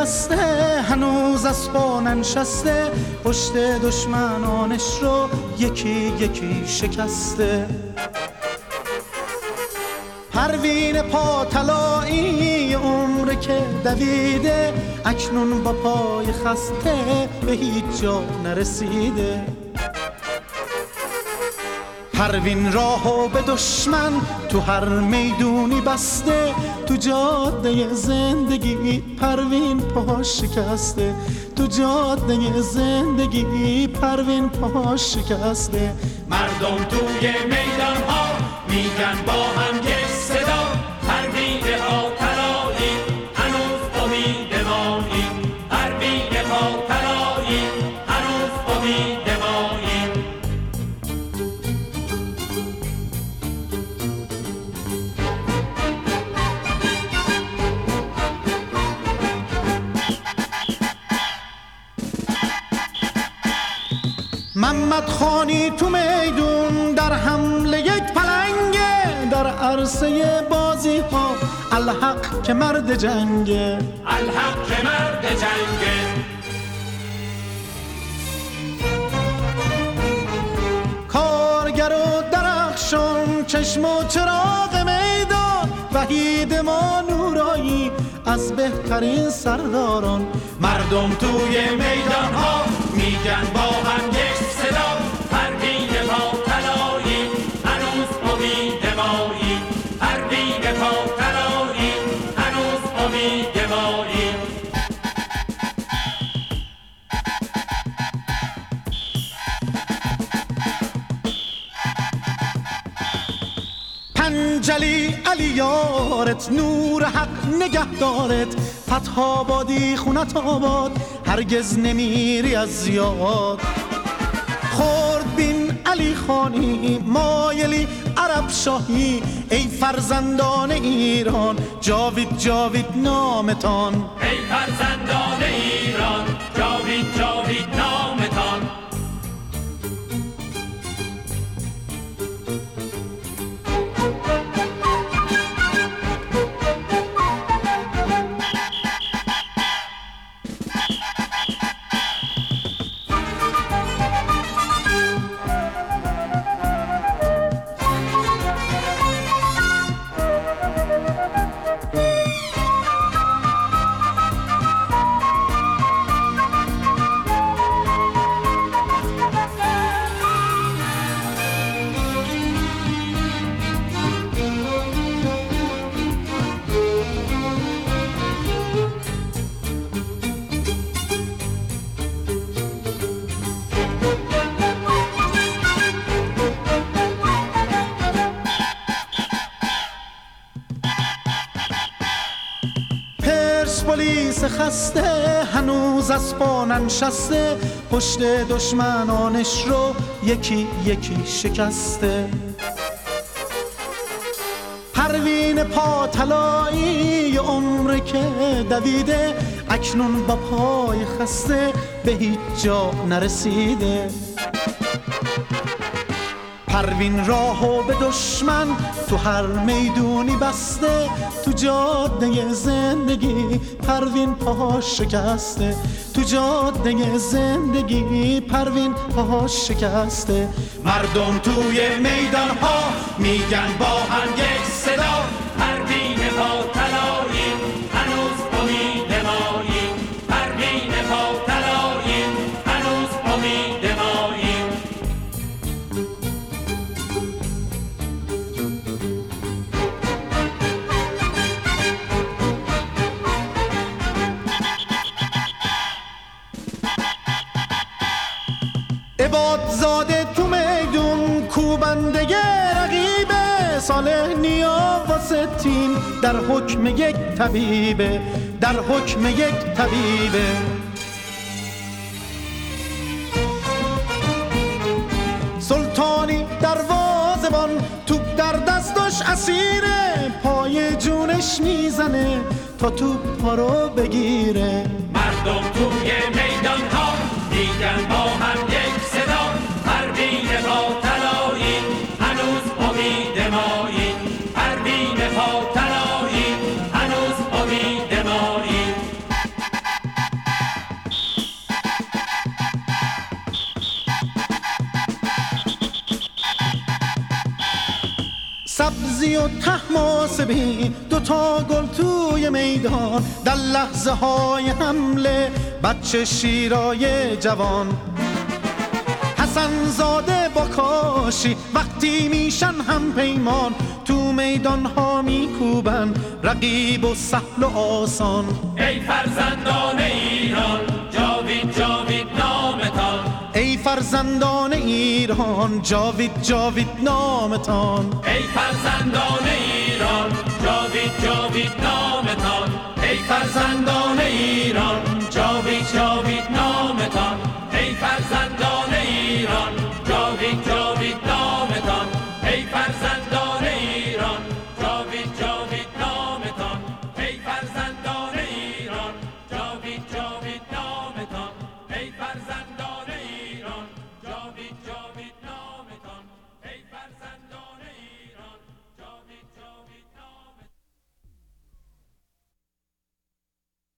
خسته هنوز از پا ننشسته، پشت دشمنانش رو یکی یکی شکسته. پروین پا طلایی عمر که دویده، اکنون با پای خسته به هیچ جا نرسیده. پروین راهو به دشمن تو هر میدونی بسته، تو جاده زندگی پروین پا شکسته، تو جاده زندگی پروین پا شکسته. مردم توی میدان ها میگن با هم یک صدا، پروین پا طلایی هنوز امید مایی، پروین پا طلایی هنوز امید مایی. محمد خانی تو میدون در حمله یک پلنگه، در عرصه بازی ها الحق که مرد جنگه، الحق که مرد جنگه. کارگر و درخشان چشم و چراغ میدان، وحید ما نورایی از بهترین سرداران. مردم توی میدان ها میگن با هم یک صدا، پروین پا طلایی هنوز امید مایی، پروین پا طلایی هنوز امید مایی. پنجلی علی یارت، نور حق نگهدارت، فتح آبادی خونت آباد هرگز نمیری از یاد. خورد بین علی خانی مایلی عرب شاهی، ای فرزندان ایران جاوید جاوید نامتان، ای فرزندان ایران جاوید جاوید نامتان. پلیس خسته هنوز از پا ننشسته، پشت دشمنانش رو یکی یکی شکسته. پروین پا طلایی عمر که دویده، اکنون با پای خسته به هیچ جا نرسیده. پروین راهو به دشمن تو هر میدونی بسته، تو جاده زندگی پروین پا شکسته، تو جاده زندگی پروین پا شکسته. مردم توی میدان ها میگن با هم یک صدا، پروین پا طلایی هنوز امید مایی، پروین پا طلایی هنوز امید مایی. عبادزاده تو میدون کوبنده رقیبه، صالح نیا واسه تیم در حکم یک طبیبه، در حکم یک طبیبه. سلطانی دروازه‌بان توپ در دستش اسیره، پای جونش میزنه تا توپ رو بگیره. مردم توی میدان ها میگن با هم یک صدا، پروین پا طلایی هنوز امید مایی، پروین پا طلایی هنوز امید مایی. عزی و طهماسبی، دوتا گل توی میدان، در لحظه های حمله بچه شیرای جوان. حسن زاده با کاشی وقتی میشن هم پیمان، تو میدان ها میکوبن رقیب و سهل و آسان. ای فرزندان ایران جاوید جاوید نامتان، ای فرزندان ایران جاوید جاوید نامتان. ای فرزندان ایران جاوید جاوید نامتان، ای فرزندان ایران جاوید جاوید نامتان، ای فرزندان